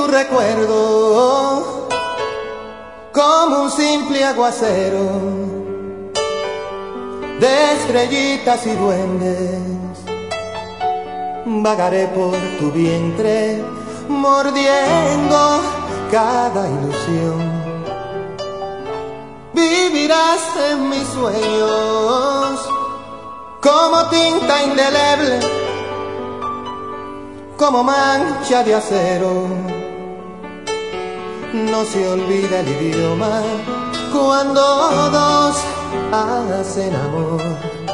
tu recuerdo como un simple aguacero de estrellitas y duendes. Vagaré por tu vientre mordiendo cada ilusión. Vivirás en mis sueños como tinta indeleble, como mancha de acero. No se olvida el idioma cuando dos hacen amor.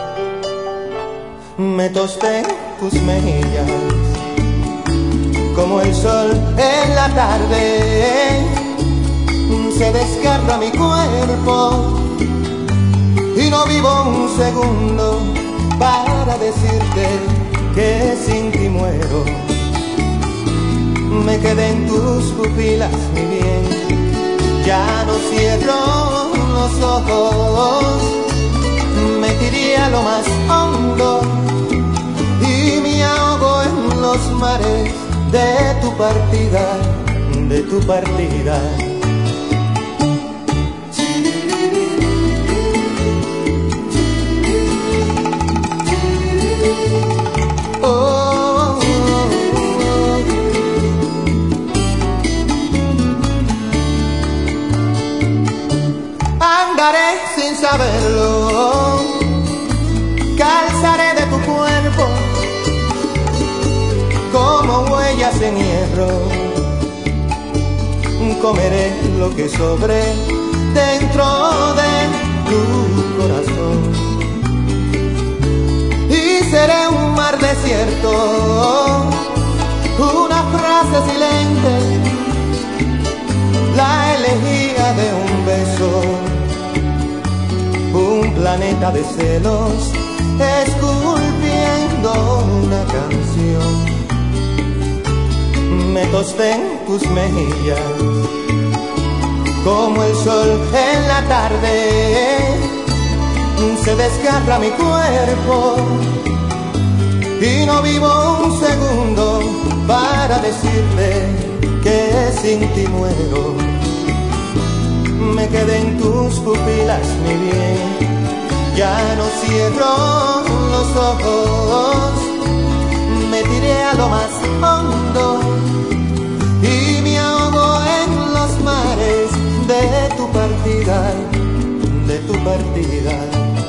Me tosté tus mejillas como el sol en la tarde. Se desgarra mi cuerpo y no vivo un segundo para decirte que sin ti muero. Me quedé en tus pupilas, mi bien, ya no cierro los ojos. Me tiré a lo más hondo y me ahogo en los mares de tu partida, de tu partida. Andaré sin saberlo, calzaré de tu cuerpo como huellas en hierro. Comeré lo que sobre dentro de tu corazón y seré un mar desierto, una frase silente, la elegía de un beso. Un planeta de celos esculpiendo una canción. Me tosté en tus mejillas como el sol en la tarde. Se desgarra mi cuerpo y no vivo un segundo para decirte que sin ti muero. Me quedé en tus pupilas, mi bien, ya no cierro los ojos. Me tiré a lo más hondo y me ahogo en los mares de tu partida, de tu partida.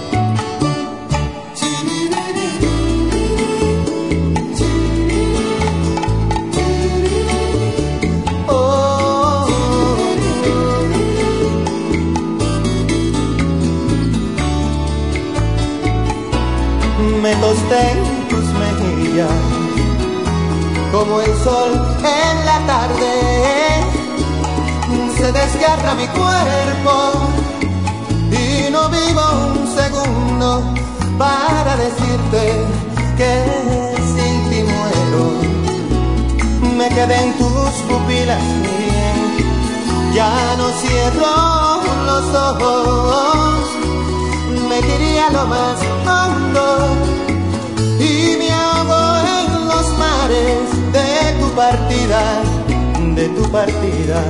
Me tosté en tus mejillas como el sol en la tarde. Se desgarra mi cuerpo y no vivo un segundo para decirte que sin ti muero. Me quedé en tus pupilas, mi bien, ya no cierro los ojos. Me tiré a lo más hondo y me ahogo en los mares de tu partida, de tu partida.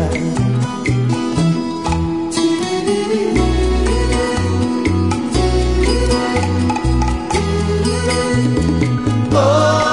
Oh.